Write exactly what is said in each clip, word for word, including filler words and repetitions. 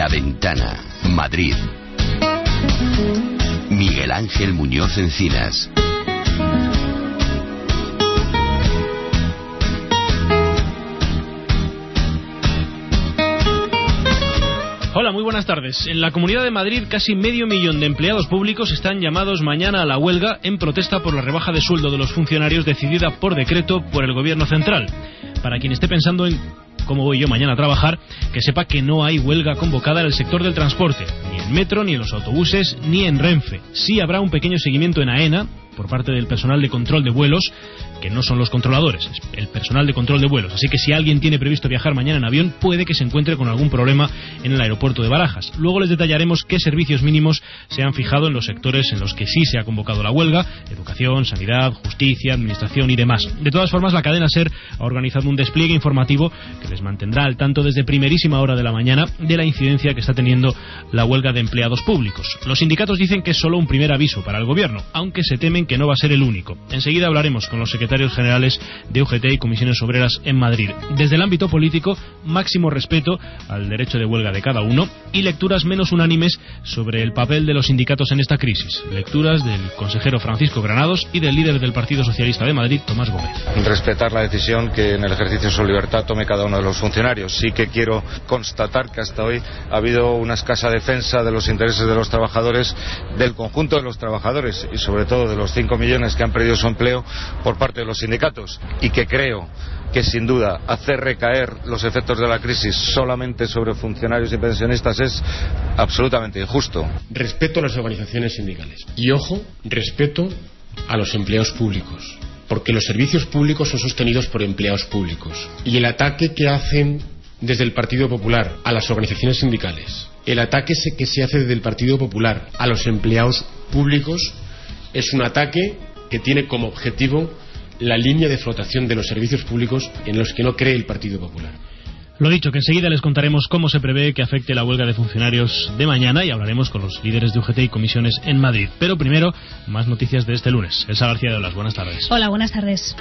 La Ventana, Madrid. Miguel Ángel Muñoz Encinas. Hola, muy buenas tardes. En la Comunidad de Madrid, casi medio millón de empleados públicos están llamados mañana a la huelga en protesta por la rebaja de sueldo de los funcionarios decidida por decreto por el Gobierno central. Para quien esté pensando en cómo voy yo mañana a trabajar, que sepa que no hay huelga convocada en el sector del transporte, ni en metro, ni en los autobuses, ni en Renfe. Sí habrá un pequeño seguimiento en AENA por parte del personal de control de vuelos, que no son los controladores, es el personal de control de vuelos. Así que si alguien tiene previsto viajar mañana en avión, puede que se encuentre con algún problema en el aeropuerto de Barajas. Luego les detallaremos qué servicios mínimos se han fijado en los sectores en los que sí se ha convocado la huelga: educación, sanidad, justicia, administración y demás. De todas formas, la cadena SER ha organizado un despliegue informativo que les mantendrá al tanto desde primerísima hora de la mañana de la incidencia que está teniendo la huelga de empleados públicos. Los sindicatos dicen que es solo un primer aviso para el gobierno, aunque se temen que no va a ser el único. Enseguida hablaremos con los secretarios generales de U G T y Comisiones Obreras en Madrid. Desde el ámbito político, máximo respeto al derecho de huelga de cada uno y lecturas menos unánimes sobre el papel de los sindicatos en esta crisis. Lecturas del consejero Francisco Granados y del líder del Partido Socialista de Madrid, Tomás Gómez. Respetar la decisión que en el ejercicio de su libertad tome cada uno de los funcionarios. Sí que quiero constatar que hasta hoy ha habido una escasa defensa de los intereses de los trabajadores, del conjunto de los trabajadores y sobre todo de los cinco millones que han perdido su empleo por parte de los sindicatos, y que creo que sin duda hacer recaer los efectos de la crisis solamente sobre funcionarios y pensionistas es absolutamente injusto. Respeto a las organizaciones sindicales y, ojo, respeto a los empleados públicos, porque los servicios públicos son sostenidos por empleados públicos, y el ataque que hacen desde el Partido Popular a las organizaciones sindicales, el ataque que se hace desde el Partido Popular a los empleados públicos, es un ataque que tiene como objetivo la línea de flotación de los servicios públicos en los que no cree el Partido Popular. Lo dicho, que enseguida les contaremos cómo se prevé que afecte la huelga de funcionarios de mañana y hablaremos con los líderes de U G T y comisiones en Madrid. Pero primero, más noticias de este lunes. Elsa García de Olas, buenas tardes. Hola, buenas tardes.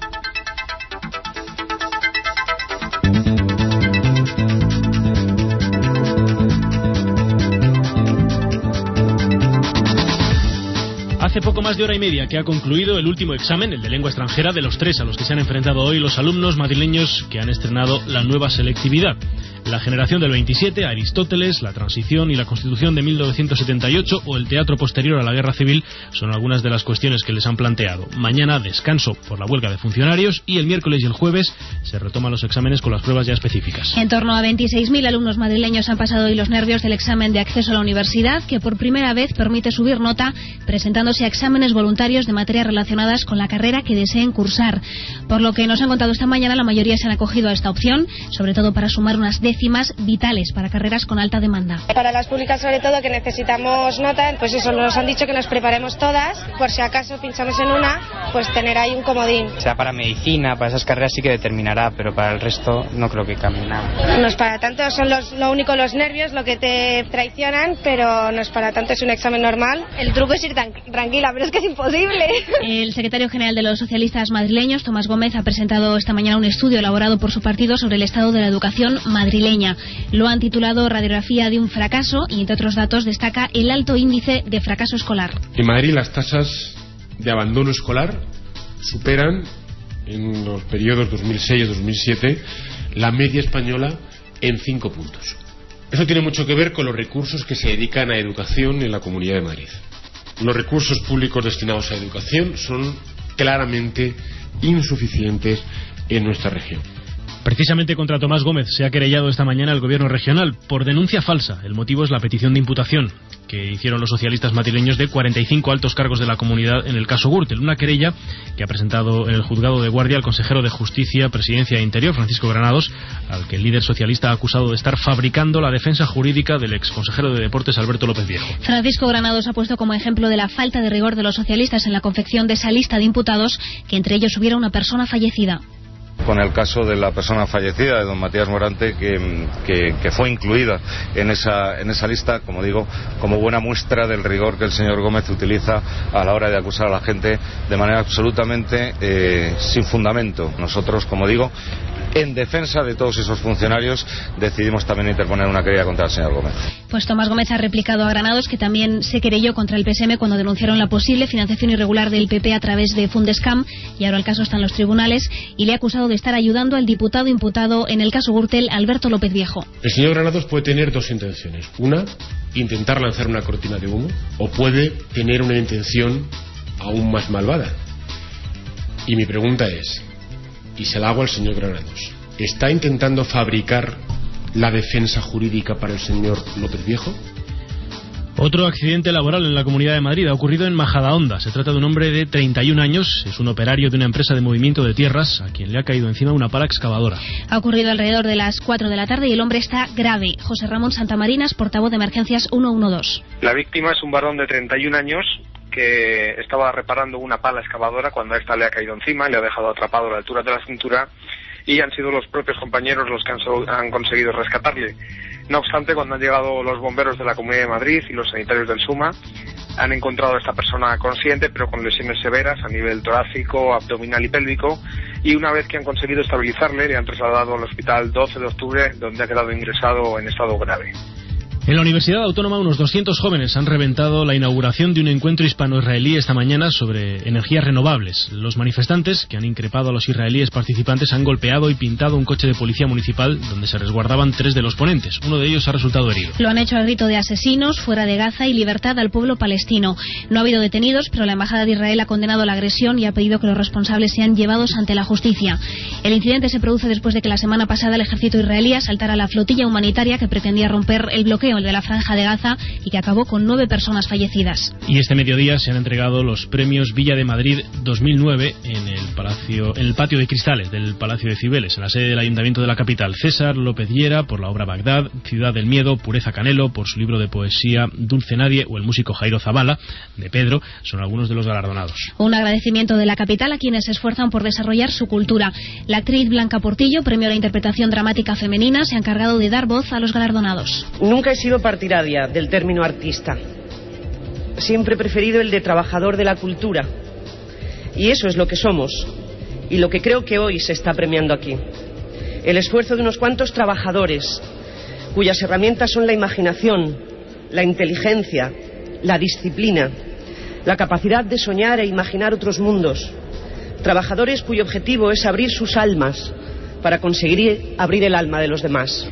Hace poco más de hora y media que ha concluido el último examen, el de lengua extranjera, de los tres a los que se han enfrentado hoy los alumnos madrileños que han estrenado la nueva selectividad. La generación del veintisiete, Aristóteles, la transición y la Constitución de mil novecientos setenta y ocho o el teatro posterior a la Guerra Civil son algunas de las cuestiones que les han planteado. Mañana descanso por la huelga de funcionarios y el miércoles y el jueves se retoman los exámenes con las pruebas ya específicas. En torno a veintiséis mil alumnos madrileños han pasado hoy los nervios del examen de acceso a la universidad, que por primera vez permite subir nota presentándose a exámenes voluntarios de materias relacionadas con la carrera que deseen cursar. Por lo que nos han contado esta mañana, la mayoría se han acogido a esta opción, sobre todo para sumar unas décimas vitales para carreras con alta demanda. Para las públicas, sobre todo, que necesitamos nota, pues eso, nos han dicho que nos preparemos todas, por si acaso pinchamos en una, pues tener ahí un comodín. O sea, para medicina, para esas carreras sí que determinará, pero para el resto no creo que cambie nada. No es para tanto, son los, lo único los nervios, lo que te traicionan, pero no es para tanto, es un examen normal. El truco es ir tan tranquila, pero es que es imposible. El secretario general de los socialistas madrileños, Tomás Gómez, ha presentado esta mañana un estudio elaborado por su partido sobre el estado de la educación madrileña. Lo han titulado Radiografía de un fracaso y, entre otros datos, destaca el alto índice de fracaso escolar. En Madrid las tasas de abandono escolar superan, en los periodos dos mil seis a dos mil siete, la media española en cinco puntos. Eso tiene mucho que ver con los recursos que se dedican a educación en la Comunidad de Madrid. Los recursos públicos destinados a educación son claramente insuficientes en nuestra región. Precisamente contra Tomás Gómez se ha querellado esta mañana el gobierno regional por denuncia falsa. El motivo es la petición de imputación que hicieron los socialistas madrileños de cuarenta y cinco altos cargos de la comunidad en el caso Gürtel. Una querella que ha presentado en el juzgado de guardia el consejero de Justicia, Presidencia e Interior, Francisco Granados, al que el líder socialista ha acusado de estar fabricando la defensa jurídica del exconsejero de Deportes, Alberto López Viejo. Francisco Granados ha puesto como ejemplo de la falta de rigor de los socialistas en la confección de esa lista de imputados, que entre ellos hubiera una persona fallecida. Con el caso de la persona fallecida, de don Matías Morante, que, que, que fue incluida en esa, en esa lista, como digo, como buena muestra del rigor que el señor Gómez utiliza a la hora de acusar a la gente de manera absolutamente eh, sin fundamento. Nosotros, como digo, en defensa de todos esos funcionarios, decidimos también interponer una querella contra el señor Gómez. Pues Tomás Gómez ha replicado a Granados que también se querelló contra el P S M cuando denunciaron la posible financiación irregular del P P a través de Fundescam, y ahora el caso está en los tribunales, y le ha acusado de estar ayudando al diputado imputado en el caso Gürtel, Alberto López Viejo. El señor Granados puede tener dos intenciones. Una, intentar lanzar una cortina de humo, o puede tener una intención aún más malvada. Y mi pregunta es, y se la hago al señor Granados, ¿está intentando fabricar la defensa jurídica para el señor López Viejo? Otro accidente laboral en la Comunidad de Madrid ha ocurrido en Majadahonda. Se trata de un hombre de treinta y un años, es un operario de una empresa de movimiento de tierras, a quien le ha caído encima una pala excavadora. Ha ocurrido alrededor de las cuatro de la tarde y el hombre está grave. José Ramón Santamarinas, portavoz de Emergencias ciento doce. La víctima es un varón de treinta y un años que estaba reparando una pala excavadora cuando a esta le ha caído encima, le ha dejado atrapado a la altura de la cintura, y han sido los propios compañeros los que han, so han conseguido rescatarle. No obstante, cuando han llegado los bomberos de la Comunidad de Madrid y los sanitarios del SUMA, han encontrado a esta persona consciente, pero con lesiones severas a nivel torácico, abdominal y pélvico, y una vez que han conseguido estabilizarle, le han trasladado al hospital doce de octubre, donde ha quedado ingresado en estado grave. En la Universidad Autónoma, unos doscientos jóvenes han reventado la inauguración de un encuentro hispano-israelí esta mañana sobre energías renovables. Los manifestantes, que han increpado a los israelíes participantes, han golpeado y pintado un coche de policía municipal donde se resguardaban tres de los ponentes. Uno de ellos ha resultado herido. Lo han hecho al grito de asesinos, fuera de Gaza y libertad al pueblo palestino. No ha habido detenidos, pero la Embajada de Israel ha condenado la agresión y ha pedido que los responsables sean llevados ante la justicia. El incidente se produce después de que la semana pasada el ejército israelí asaltara la flotilla humanitaria que pretendía romper el bloqueo de la Franja de Gaza y que acabó con nueve personas fallecidas. Y este mediodía se han entregado los premios Villa de Madrid dos mil nueve en el Palacio, en el patio de cristales del Palacio de Cibeles, en la sede del Ayuntamiento de la capital. César López Llera por la obra Bagdad, Ciudad del Miedo, Pureza Canelo por su libro de poesía Dulce Nadie, o el músico Jairo Zabala de Pedro, son algunos de los galardonados. Un agradecimiento de la capital a quienes se esfuerzan por desarrollar su cultura. La actriz Blanca Portillo, premio a la interpretación dramática femenina, se ha encargado de dar voz a los galardonados. Nunca he sido partidaria del término artista. Siempre he preferido el de trabajador de la cultura. Y eso es lo que somos. Y lo que creo que hoy se está premiando aquí. El esfuerzo de unos cuantos trabajadores, cuyas herramientas son la imaginación, la inteligencia, la disciplina, la capacidad de soñar e imaginar otros mundos. Trabajadores cuyo objetivo es abrir sus almas para conseguir abrir el alma de los demás.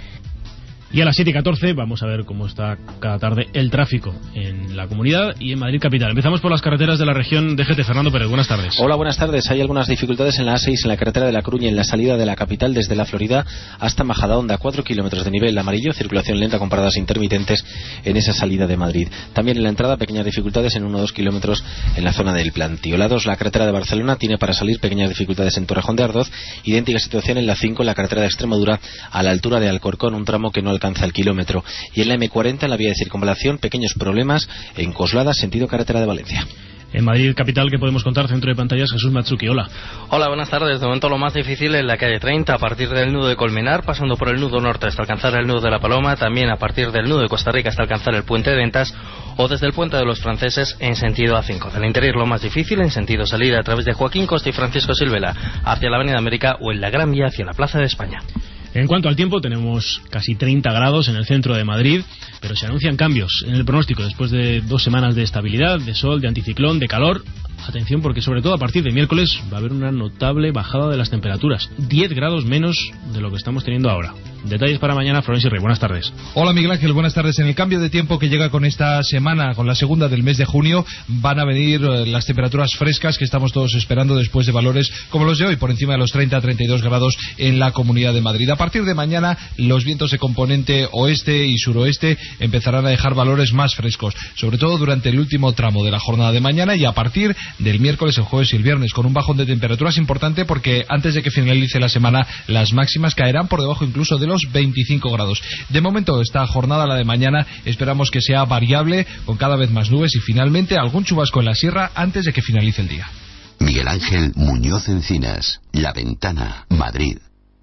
Y a las siete y catorce vamos a ver cómo está cada tarde el tráfico en la comunidad y en Madrid capital. Empezamos por las carreteras de la región. D G T, Fernando Pérez, buenas tardes. Hola, buenas tardes. Hay algunas dificultades en la A seis, en la carretera de La Coruña, en la salida de la capital desde la Florida hasta Majadahonda, cuatro kilómetros de nivel amarillo, circulación lenta con paradas intermitentes en esa salida de Madrid. También en la entrada pequeñas dificultades en uno o dos kilómetros en la zona del Plantío. La dos, la carretera de Barcelona, tiene para salir pequeñas dificultades en Torrejón de Ardoz. Idéntica situación en la cinco, en la carretera de Extremadura a la altura de Alcorcón, un tramo que no alcanza el kilómetro. Y en la eme cuarenta, en la vía de circunvalación, pequeños problemas en Coslada, sentido carretera de Valencia. En Madrid capital, ¿qué podemos contar? Centro de pantallas, Jesús Matsuki, hola. Hola, buenas tardes. De momento lo más difícil en la calle treinta, a partir del nudo de Colmenar, pasando por el nudo norte hasta alcanzar el nudo de La Paloma, también a partir del nudo de Costa Rica hasta alcanzar el puente de Ventas, o desde el puente de los Franceses en sentido A cinco. Del interior lo más difícil en sentido salida a través de Joaquín Costa y Francisco Silvela hacia la Avenida América, o en la Gran Vía hacia la Plaza de España. En cuanto al tiempo, tenemos casi treinta grados en el centro de Madrid, pero se anuncian cambios en el pronóstico después de dos semanas de estabilidad, de sol, de anticiclón, de calor. Atención, porque sobre todo a partir de miércoles va a haber una notable bajada de las temperaturas, diez grados menos de lo que estamos teniendo ahora. Detalles para mañana, Florencio Rey, buenas tardes. Hola Miguel Ángel, buenas tardes. En el cambio de tiempo que llega con esta semana, con la segunda del mes de junio, van a venir las temperaturas frescas que estamos todos esperando después de valores como los de hoy, por encima de los treinta a treinta y dos grados en la Comunidad de Madrid. A partir de mañana, los vientos de componente oeste y suroeste empezarán a dejar valores más frescos, sobre todo durante el último tramo de la jornada de mañana y a partir del miércoles, el jueves y el viernes, con un bajón de temperaturas importante porque antes de que finalice la semana, las máximas caerán por debajo incluso de los veinticinco grados. De momento, esta jornada, la de mañana, esperamos que sea variable, con cada vez más nubes y finalmente algún chubasco en la sierra antes de que finalice el día. Miguel Ángel Muñoz Encinas, La Ventana, Madrid.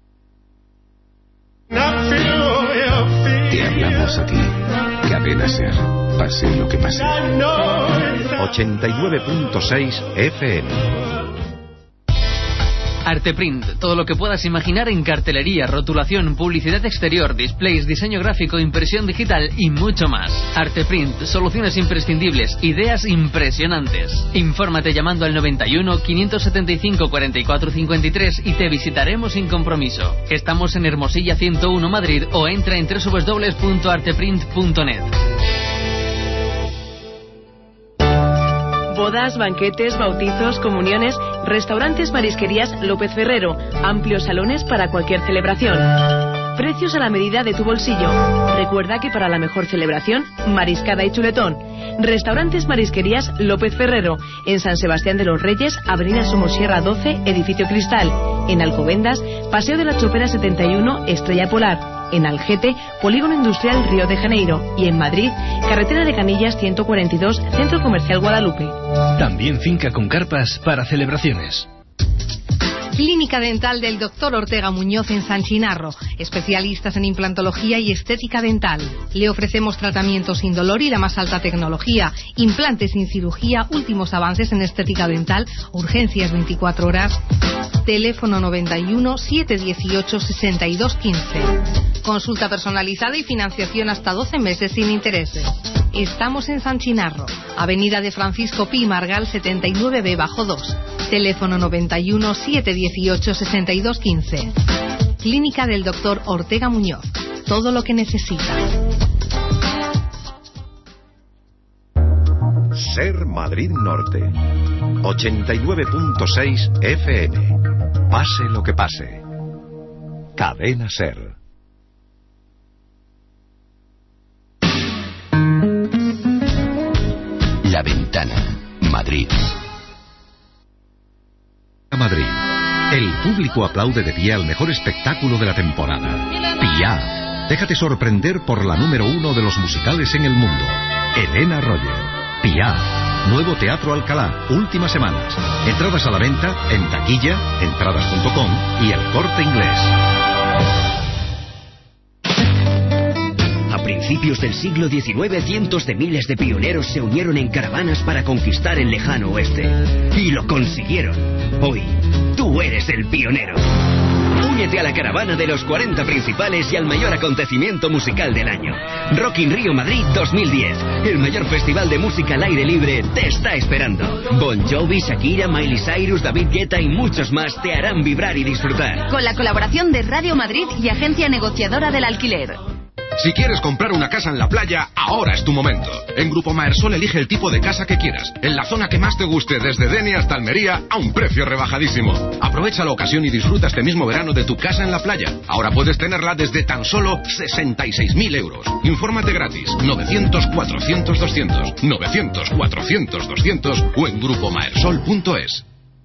Te hablamos a ti, Cadena Ser, pase lo que pase. ochenta y nueve punto seis F M. Arteprint, todo lo que puedas imaginar en cartelería, rotulación, publicidad exterior, displays, diseño gráfico, impresión digital y mucho más. Arteprint, soluciones imprescindibles, ideas impresionantes. Infórmate llamando al noventa y uno, quinientos setenta y cinco, cuarenta y cuatro cincuenta y tres y te visitaremos sin compromiso. Estamos en Hermosilla ciento uno Madrid o entra en doble u doble u doble u punto arteprint punto net. Bodas, banquetes, bautizos, comuniones, restaurantes, marisquerías López Ferrero, amplios salones para cualquier celebración. Precios a la medida de tu bolsillo. Recuerda que para la mejor celebración, mariscada y chuletón. Restaurantes Marisquerías López Ferrero, en San Sebastián de los Reyes, Avenida Somosierra doce, Edificio Cristal. En Alcobendas, Paseo de la Chopera setenta y uno, Estrella Polar. En Algete, Polígono Industrial Río de Janeiro. Y en Madrid, Carretera de Canillas ciento cuarenta y dos, Centro Comercial Guadalupe. También finca con carpas para celebraciones. Clínica Dental del doctor Ortega Muñoz en San Chinarro, especialistas en implantología y estética dental. Le ofrecemos tratamiento sin dolor y la más alta tecnología, implantes sin cirugía, últimos avances en estética dental, urgencias veinticuatro horas. Teléfono noventa y uno, setecientos dieciocho, sesenta y dos quince. Consulta personalizada y financiación hasta doce meses sin intereses. Estamos en San Chinarro, Avenida de Francisco Pi Margal setenta y nueve B bajo dos. Teléfono noventa y uno, setecientos dieciocho, sesenta y dos quince. Clínica del doctor Ortega Muñoz. Todo lo que necesita. Ser Madrid Norte. ochenta y nueve punto seis F M. Pase lo que pase. Cadena Ser. La Ventana, Madrid. Madrid. El público aplaude de pie al mejor espectáculo de la temporada. Piaf. Déjate sorprender por la número uno de los musicales en el mundo. Elena Roger. Piaf. Nuevo Teatro Alcalá. Últimas semanas. Entradas a la venta en taquilla, entradas punto com y El Corte Inglés. A principios del siglo diecinueve, cientos de miles de pioneros se unieron en caravanas para conquistar el lejano oeste. Y lo consiguieron. Hoy, tú eres el pionero. Únete a la caravana de los cuarenta principales y al mayor acontecimiento musical del año. Rock in Rio Madrid dos mil diez. El mayor festival de música al aire libre te está esperando. Bon Jovi, Shakira, Miley Cyrus, David Guetta y muchos más te harán vibrar y disfrutar. Con la colaboración de Radio Madrid y Agencia Negociadora del Alquiler. Si quieres comprar una casa en la playa, ahora es tu momento. En Grupo Maersol elige el tipo de casa que quieras, en la zona que más te guste, desde Denia hasta Almería, a un precio rebajadísimo. Aprovecha la ocasión y disfruta este mismo verano de tu casa en la playa. Ahora puedes tenerla desde tan solo sesenta y seis mil euros. Infórmate gratis, novecientos, cuatrocientos, doscientos, novecientos, cuatrocientos, doscientos o en grupo maersol punto es.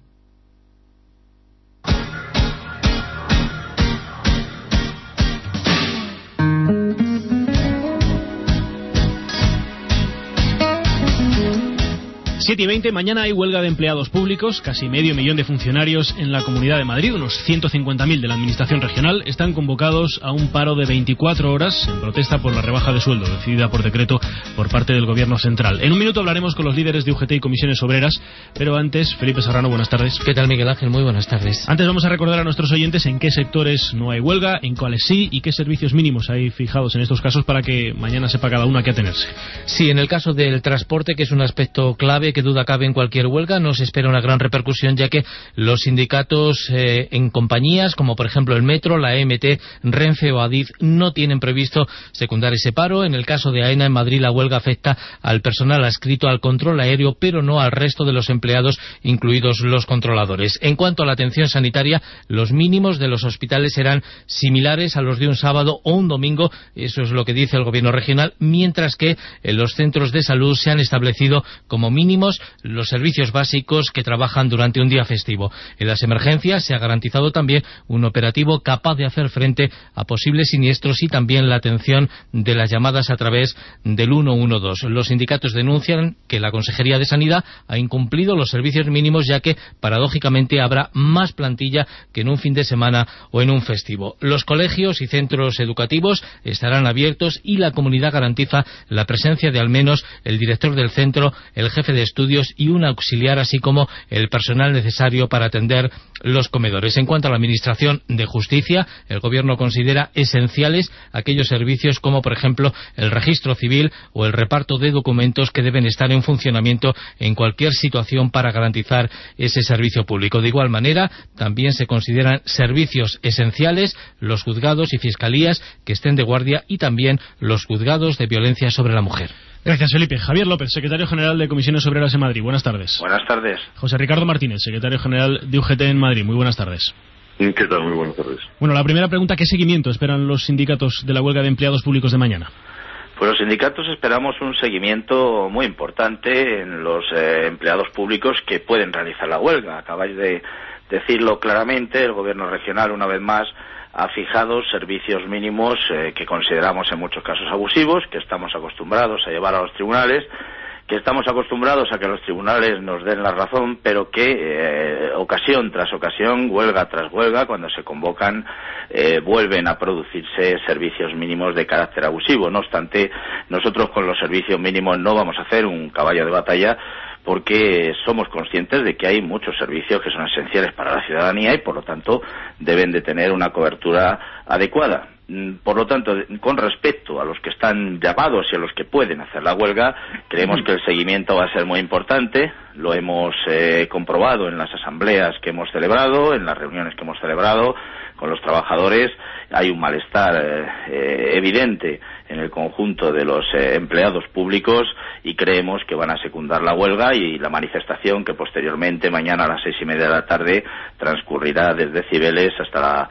siete y veinte, mañana hay huelga de empleados públicos, casi medio millón de funcionarios en la Comunidad de Madrid, unos ciento cincuenta mil de la Administración Regional, están convocados a un paro de veinticuatro horas en protesta por la rebaja de sueldo decidida por decreto por parte del Gobierno Central. En un minuto hablaremos con los líderes de U G T y comisiones obreras, pero antes, Felipe Serrano, buenas tardes. ¿Qué tal, Miguel Ángel? Muy buenas tardes. Antes vamos a recordar a nuestros oyentes en qué sectores no hay huelga, en cuáles sí y qué servicios mínimos hay fijados en estos casos para que mañana sepa cada uno a qué atenerse. Sí, en el caso del transporte, que es un aspecto clave que duda cabe en cualquier huelga, no se espera una gran repercusión, ya que los sindicatos eh, en compañías como por ejemplo el Metro, la E M T, Renfe o Adif no tienen previsto secundar ese paro. En el caso de AENA en Madrid, la huelga afecta al personal adscrito al control aéreo, pero no al resto de los empleados, incluidos los controladores. En cuanto a la atención sanitaria, los mínimos de los hospitales serán similares a los de un sábado o un domingo, eso es lo que dice el Gobierno regional, mientras que en los centros de salud se han establecido como mínimos los servicios básicos que trabajan durante un día festivo. En las emergencias se ha garantizado también un operativo capaz de hacer frente a posibles siniestros y también la atención de las llamadas a través del ciento doce. Los sindicatos denuncian que la Consejería de Sanidad ha incumplido los servicios mínimos, ya que paradójicamente habrá más plantilla que en un fin de semana o en un festivo. Los colegios y centros educativos estarán abiertos y la comunidad garantiza la presencia de al menos el director del centro, el jefe de estudios estudios y un auxiliar, así como el personal necesario para atender los comedores. En cuanto a la Administración de Justicia, el Gobierno considera esenciales aquellos servicios como, por ejemplo, el registro civil o el reparto de documentos que deben estar en funcionamiento en cualquier situación para garantizar ese servicio público. De igual manera, también se consideran servicios esenciales los juzgados y fiscalías que estén de guardia y también los juzgados de violencia sobre la mujer. Gracias, Felipe. Javier López, secretario general de Comisiones Obreras en Madrid. Buenas tardes. Buenas tardes. José Ricardo Martínez, secretario general de U G T en Madrid. Muy buenas tardes. ¿Qué tal? Muy buenas tardes. Bueno, la primera pregunta, ¿qué seguimiento esperan los sindicatos de la huelga de empleados públicos de mañana? Pues los sindicatos esperamos un seguimiento muy importante en los eh, empleados públicos que pueden realizar la huelga. Acabáis de decirlo claramente, el Gobierno regional, una vez más, ha fijado servicios mínimos eh, que consideramos en muchos casos abusivos, que estamos acostumbrados a llevar a los tribunales, que estamos acostumbrados a que los tribunales nos den la razón, pero que eh, ocasión tras ocasión, huelga tras huelga, cuando se convocan, eh, vuelven a producirse servicios mínimos de carácter abusivo. No obstante, nosotros con los servicios mínimos no vamos a hacer un caballo de batalla, porque somos conscientes de que hay muchos servicios que son esenciales para la ciudadanía y, por lo tanto, deben de tener una cobertura adecuada. Por lo tanto, con respecto a los que están llamados y a los que pueden hacer la huelga, creemos que el seguimiento va a ser muy importante. Lo hemos eh, comprobado en las asambleas que hemos celebrado, en las reuniones que hemos celebrado con los trabajadores. Hay un malestar eh, eh, evidente en el conjunto de los eh, empleados públicos y creemos que van a secundar la huelga y la manifestación que posteriormente, mañana a las seis y media de la tarde, transcurrirá desde Cibeles hasta la,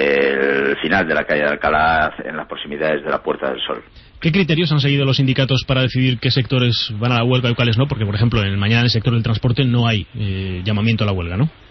eh, el final de la calle de Alcalá, en las proximidades de la Puerta del Sol. ¿Qué criterios han seguido los sindicatos para decidir qué sectores van a la huelga y cuáles no? Porque, por ejemplo, en mañana en el sector del transporte no hay eh, llamamiento a la huelga, ¿no?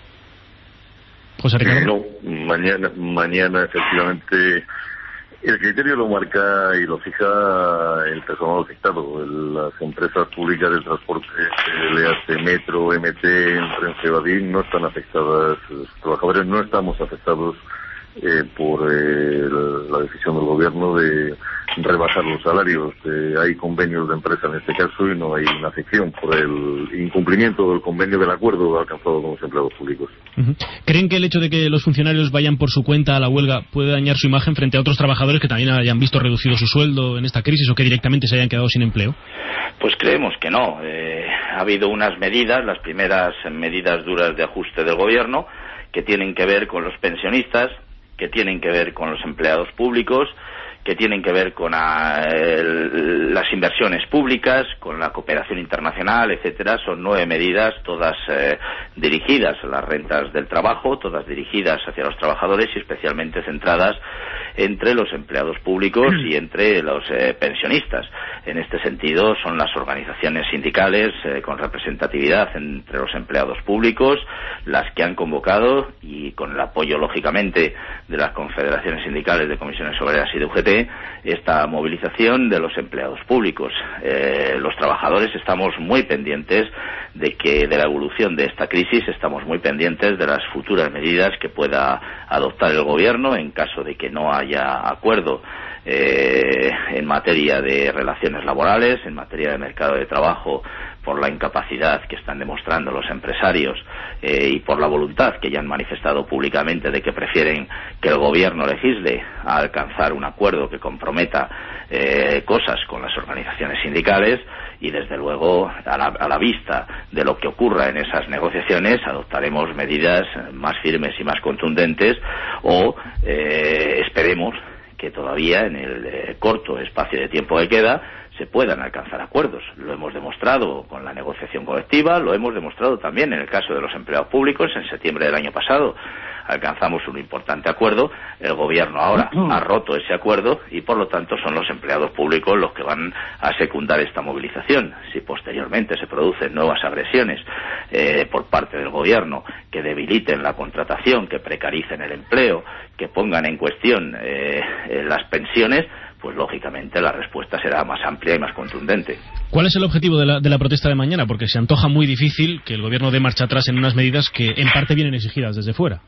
José Ricardo. No, mañana, mañana efectivamente el criterio lo marca y lo fija el personal afectado. Las empresas públicas del transporte, le hace Metro, M T, Tren Cebadín, no están afectadas, los trabajadores no estamos afectados eh, por eh, la decisión del gobierno de rebajar los salarios. Eh, hay convenios de empresa en este caso y no hay una afección por el incumplimiento del convenio del acuerdo alcanzado con los empleados públicos. Uh-huh. ¿Creen que el hecho de que los funcionarios vayan por su cuenta a la huelga puede dañar su imagen frente a otros trabajadores que también hayan visto reducido su sueldo en esta crisis o que directamente se hayan quedado sin empleo? Pues creemos que no. Eh, ha habido unas medidas, las primeras medidas duras de ajuste del gobierno, que tienen que ver con los pensionistas, que tienen que ver con los empleados públicos, que tienen que ver con a, el, las inversiones públicas, con la cooperación internacional, etcétera. Son nueve medidas, todas eh, dirigidas a las rentas del trabajo, todas dirigidas hacia los trabajadores y especialmente centradas entre los empleados públicos y entre los eh, pensionistas. En este sentido, son las organizaciones sindicales eh, con representatividad entre los empleados públicos las que han convocado, y con el apoyo, lógicamente, de las confederaciones sindicales de comisiones obreras y de U G T, esta movilización de los empleados públicos. Eh, los trabajadores estamos muy pendientes de que de la evolución de esta crisis, estamos muy pendientes de las futuras medidas que pueda adoptar el gobierno en caso de que no haya acuerdo eh, en materia de relaciones laborales, en materia de mercado de trabajo, por la incapacidad que están demostrando los empresarios eh, y por la voluntad que ya han manifestado públicamente de que prefieren que el gobierno legisle a alcanzar un acuerdo que comprometa eh, cosas con las organizaciones sindicales. Y desde luego, a la, a la vista de lo que ocurra en esas negociaciones, adoptaremos medidas más firmes y más contundentes, o eh, esperemos que todavía en el eh, corto espacio de tiempo que queda se puedan alcanzar acuerdos. Lo hemos demostrado con la negociación colectiva, lo hemos demostrado también en el caso de los empleados públicos. En septiembre del año pasado alcanzamos un importante acuerdo, el gobierno ahora ha roto ese acuerdo y por lo tanto son los empleados públicos los que van a secundar esta movilización. Si posteriormente se producen nuevas agresiones eh, por parte del gobierno que debiliten la contratación, que precaricen el empleo, que pongan en cuestión eh, eh, las pensiones, pues lógicamente la respuesta será más amplia y más contundente. ¿Cuál es el objetivo de la, de la protesta de mañana? Porque se antoja muy difícil que el gobierno dé marcha atrás en unas medidas que en parte vienen exigidas desde fuera.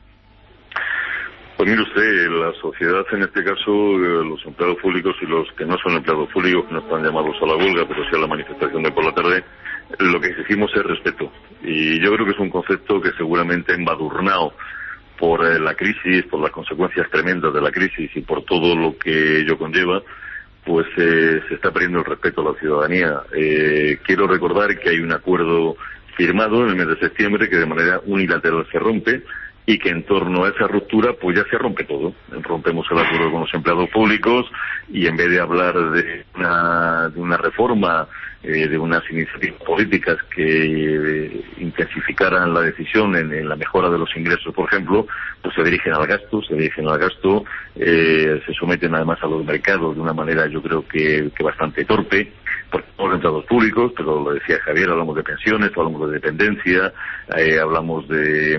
Pues mire usted, la sociedad, en este caso, los empleados públicos y los que no son empleados públicos, que no están llamados a la huelga, pero sí a la manifestación de por la tarde, lo que exigimos es respeto. Y yo creo que es un concepto que seguramente embadurnado por eh, la crisis, por las consecuencias tremendas de la crisis y por todo lo que ello conlleva, pues eh, se está perdiendo el respeto a la ciudadanía. Eh, quiero recordar que hay un acuerdo firmado en el mes de septiembre que de manera unilateral se rompe, y que en torno a esa ruptura pues ya se rompe todo. Rompemos el acuerdo con los empleados públicos, y en vez de hablar de una, de una reforma, eh, de unas iniciativas políticas que eh, intensificaran la decisión en, en la mejora de los ingresos, por ejemplo, pues se dirigen al gasto, se dirigen al gasto, eh, se someten además a los mercados de una manera yo creo que, que bastante torpe, porque somos empleados públicos, pero lo decía Javier, hablamos de pensiones, hablamos de dependencia, eh, hablamos de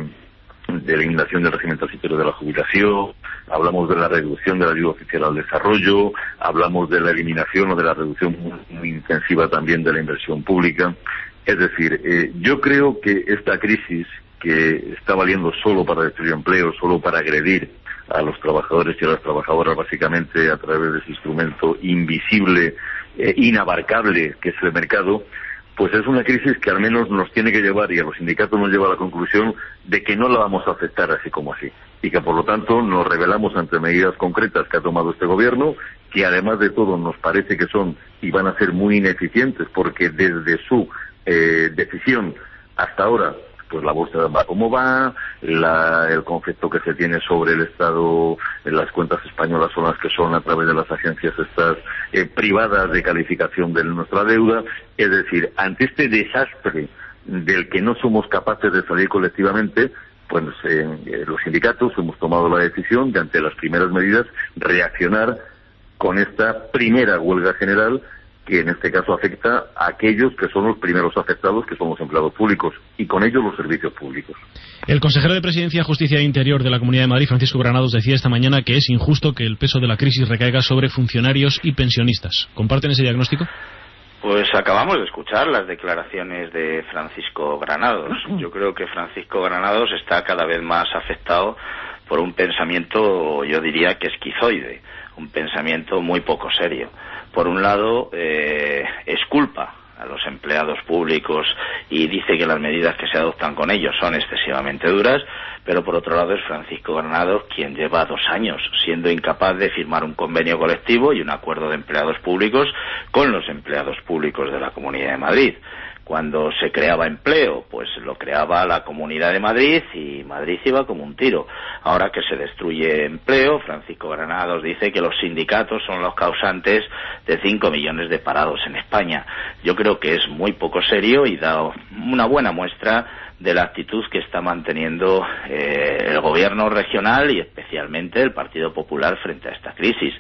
de la eliminación del régimen transitorio de la jubilación, hablamos de la reducción de la ayuda oficial al desarrollo, hablamos de la eliminación o de la reducción muy, muy intensiva también de la inversión pública. Es decir, eh, yo creo que esta crisis, que está valiendo solo para destruir empleo, solo para agredir a los trabajadores y a las trabajadoras básicamente a través de ese instrumento invisible, eh, inabarcable que es el mercado, pues es una crisis que al menos nos tiene que llevar, y a los sindicatos nos lleva a la conclusión de que no la vamos a aceptar así como así, y que por lo tanto nos rebelamos ante medidas concretas que ha tomado este gobierno, que además de todo nos parece que son y van a ser muy ineficientes, porque desde su eh, decisión hasta ahora, pues la bolsa va como va, la, el concepto que se tiene sobre el Estado, en las cuentas españolas son las que son a través de las agencias estas eh, privadas de calificación de nuestra deuda. Es decir, ante este desastre del que no somos capaces de salir colectivamente, pues eh, los sindicatos hemos tomado la decisión de, ante las primeras medidas, reaccionar con esta primera huelga general, que en este caso afecta a aquellos que son los primeros afectados, que son los empleados públicos, y con ellos los servicios públicos. El consejero de Presidencia, Justicia e Interior de la Comunidad de Madrid, Francisco Granados, decía esta mañana que es injusto que el peso de la crisis recaiga sobre funcionarios y pensionistas. ¿Comparten ese diagnóstico? Pues acabamos de escuchar las declaraciones de Francisco Granados. Yo creo que Francisco Granados está cada vez más afectado por un pensamiento, yo diría que esquizoide, un pensamiento muy poco serio. Por un lado, eh, exculpa a los empleados públicos y dice que las medidas que se adoptan con ellos son excesivamente duras, pero por otro lado es Francisco Granados quien lleva dos años siendo incapaz de firmar un convenio colectivo y un acuerdo de empleados públicos con los empleados públicos de la Comunidad de Madrid. Cuando se creaba empleo, pues lo creaba la Comunidad de Madrid y Madrid iba como un tiro. Ahora que se destruye empleo, Francisco Granados dice que los sindicatos son los causantes de cinco millones de parados en España. Yo creo que es muy poco serio y da una buena muestra de la actitud que está manteniendo eh, el gobierno regional y especialmente el Partido Popular frente a esta crisis.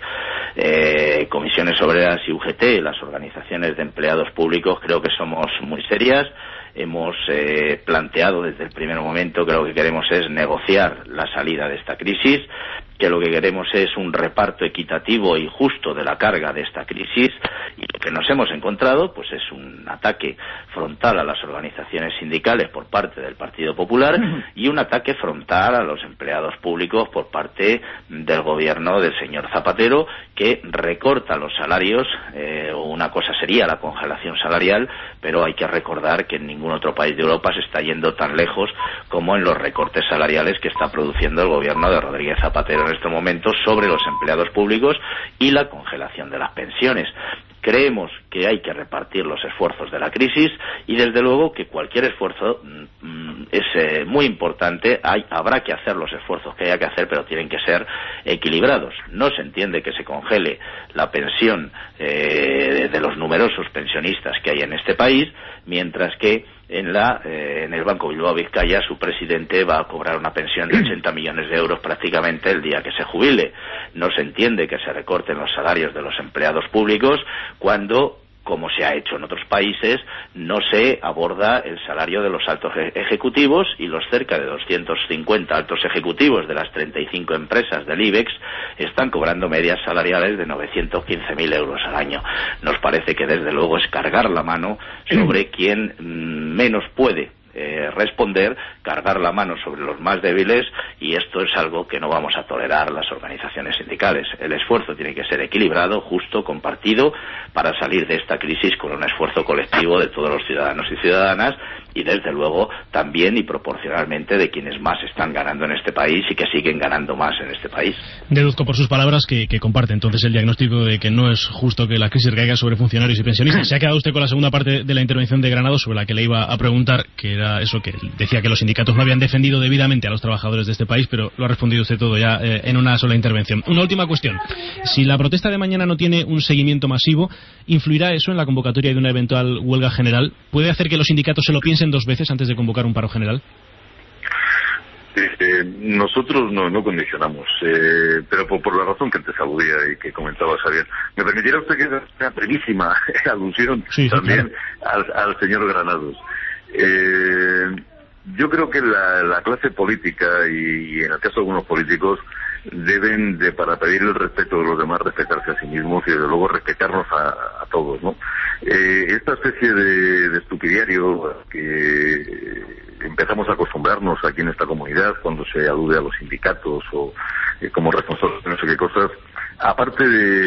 Eh, Comisiones Obreras y U G T, las organizaciones de empleados públicos, creo que somos muy serias. Hemos eh, planteado desde el primer momento que lo que queremos es negociar la salida de esta crisis, que lo que queremos es un reparto equitativo y justo de la carga de esta crisis, y lo que nos hemos encontrado pues es un ataque frontal a las organizaciones sindicales por parte del Partido Popular y un ataque frontal a los empleados públicos por parte del gobierno del señor Zapatero, que recorta los salarios. Eh, una cosa sería la congelación salarial, pero hay que recordar que en ningún otro país de Europa se está yendo tan lejos como en los recortes salariales que está produciendo el gobierno de Rodríguez Zapatero en estos momentos sobre los empleados públicos y la congelación de las pensiones. Creemos que hay que repartir los esfuerzos de la crisis y desde luego que cualquier esfuerzo mm, es eh, muy importante. Hay, habrá que hacer los esfuerzos que haya que hacer, pero tienen que ser equilibrados. No se entiende que se congele la pensión eh, de los numerosos pensionistas que hay en este país, mientras que en la eh, en el Banco Bilbao Vizcaya su presidente va a cobrar una pensión de ochenta millones de euros prácticamente el día que se jubile. No se entiende que se recorten los salarios de los empleados públicos cuando, como se ha hecho en otros países, no se aborda el salario de los altos ejecutivos, y los cerca de doscientos cincuenta altos ejecutivos de las treinta y cinco empresas del IBEX están cobrando medias salariales de novecientos quince mil euros al año. Nos parece que desde luego es cargar la mano sobre quien menos puede eh, responder, cargar la mano sobre los más débiles, y esto es algo que no vamos a tolerar las organizaciones sindicales. El esfuerzo tiene que ser equilibrado, justo, compartido, para salir de esta crisis con un esfuerzo colectivo de todos los ciudadanos y ciudadanas, y desde luego también y proporcionalmente de quienes más están ganando en este país y que siguen ganando más en este país. Deduzco por sus palabras que, que comparte entonces el diagnóstico de que no es justo que la crisis caiga sobre funcionarios y pensionistas. Se ha quedado usted con la segunda parte de la intervención de Granados, sobre la que le iba a preguntar, que era eso, que decía que los sindicatos no habían defendido debidamente a los trabajadores de este país, pero lo ha respondido usted todo ya eh, en una sola intervención. Una última cuestión. Si la protesta de mañana no tiene un seguimiento masivo, ¿influirá eso en la convocatoria de una eventual huelga general? ¿Puede hacer que los sindicatos se lo piensen dos veces antes de convocar un paro general? Eh, nosotros no, no condicionamos, eh, pero por, por la razón que antes aludía y que comentaba Javier. ¿Me permitirá usted que haga una brevísima alusión sí, también sí, claro. al, al señor Granados? Eh, yo creo que la, la clase política y, y en el caso de algunos políticos deben de, para pedir el respeto de los demás, respetarse a sí mismos y desde luego respetarnos a, a todos, ¿no? Eh, esta especie de, de estupidiario que empezamos a acostumbrarnos aquí en esta comunidad cuando se alude a los sindicatos o eh, como responsables de no sé qué cosas, aparte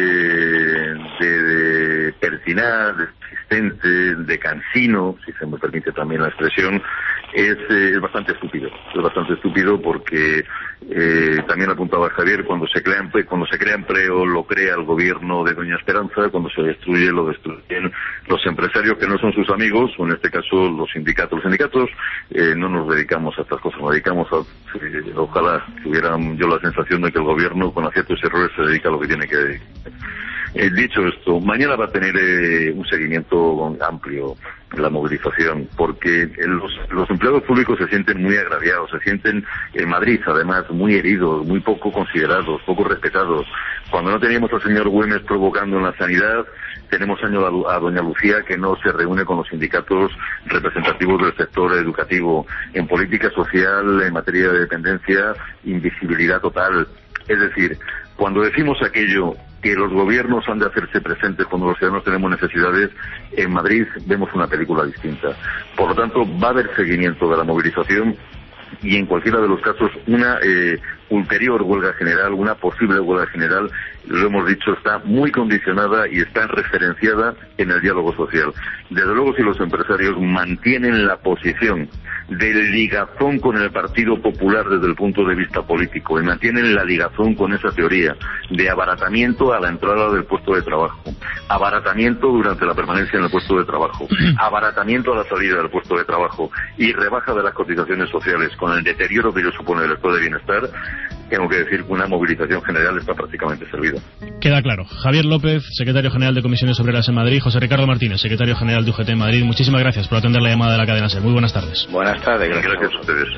de, de, de pertinaz, de existente, de cansino, si se me permite también la expresión, es, eh, es bastante estúpido. Es bastante estúpido porque eh, también apuntaba Javier, cuando se crea cuando se crea empleo lo crea el gobierno de Doña Esperanza, cuando se destruye lo destruyen los empresarios que no son sus amigos, o en este caso los sindicatos. Los sindicatos eh, no nos dedicamos a estas cosas, nos dedicamos a, eh, ojalá tuviera yo la sensación de que el gobierno con aciertos y errores se dedica a lo que tiene que dedicar. Eh, dicho esto, mañana va a tener eh, un seguimiento amplio la movilización, porque los, los empleados públicos se sienten muy agraviados, se sienten en Madrid además muy heridos, muy poco considerados, poco respetados. Cuando no teníamos al señor Güemes provocando en la sanidad, tenemos a doña Lucía que no se reúne con los sindicatos representativos del sector educativo. En política social, en materia de dependencia, invisibilidad total. Es decir, cuando decimos aquello que los gobiernos han de hacerse presentes cuando los ciudadanos tenemos necesidades, en Madrid vemos una película distinta. Por lo tanto, va a haber seguimiento de la movilización y en cualquiera de los casos una eh, ulterior huelga general, una posible huelga general, lo hemos dicho, está muy condicionada y está referenciada en el diálogo social. Desde luego, si los empresarios mantienen la posición de ligazón con el Partido Popular desde el punto de vista político y mantienen la ligazón con esa teoría de abaratamiento a la entrada del puesto de trabajo, abaratamiento durante la permanencia en el puesto de trabajo, abaratamiento a la salida del puesto de trabajo y rebaja de las cotizaciones sociales con el deterioro que ello supone del estado de bienestar, tengo que decir que una movilización general está prácticamente servida. Queda claro. Javier López, secretario general de Comisiones Obreras en Madrid, José Ricardo Martínez, secretario general de U G T en Madrid, muchísimas gracias por atender la llamada de la cadena SER. Muy buenas tardes. Buenas tardes, gracias, gracias a ustedes.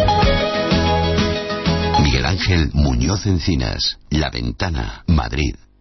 Miguel Ángel Muñoz Encinas, La Ventana, Madrid.